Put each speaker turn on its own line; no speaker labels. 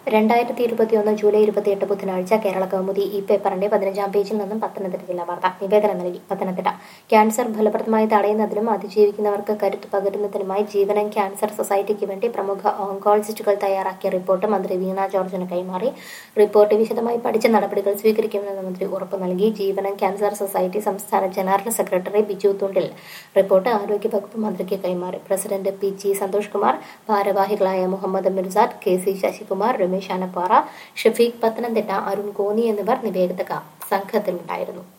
2021 July 28 ബുധനാഴ്ച കേരള കൗമുദി ഈ പേപ്പറിന്റെ 15-ാം പേജിൽ നിന്നും പത്തനംതിട്ട ജില്ലാ വാർത്ത നിവേദനം നൽകി. പത്തനംതിട്ട ക്യാൻസർ ഫലപ്രദമായി തടയുന്നതിനും അതിജീവിക്കുന്നവർക്ക് കരുത്ത് പകരുന്നതിനുമായി ജീവനം ക്യാൻസർ സൊസൈറ്റിക്ക് വേണ്ടി പ്രമുഖ ഓങ്കോളജിസ്റ്റുകൾ തയ്യാറാക്കിയ റിപ്പോർട്ട് മന്ത്രി വീണ ജോർജിന് കൈമാറി. റിപ്പോർട്ട് വിശദമായി പഠിച്ച നടപടികൾ സ്വീകരിക്കുമെന്ന് മന്ത്രി ഉറപ്പു നൽകി. ജീവനം ക്യാൻസർ സൊസൈറ്റി സംസ്ഥാന general secretary Biju Thundil report ആരോഗ്യവകുപ്പ് മന്ത്രിക്ക് കൈമാറി. President P G. സന്തോഷ് കുമാർ, ഭാരവാഹികളായ മുഹമ്മദ് മിർസാദ്, കെ.സി. ശശികുമാർ, രമേശ് ആനപ്പാറ, ഷഫീഖ് പത്തനംതിട്ട, അരുൺ കോന്നി എന്നിവർ നിവേദക സംഘത്തിലുണ്ടായിരുന്നു.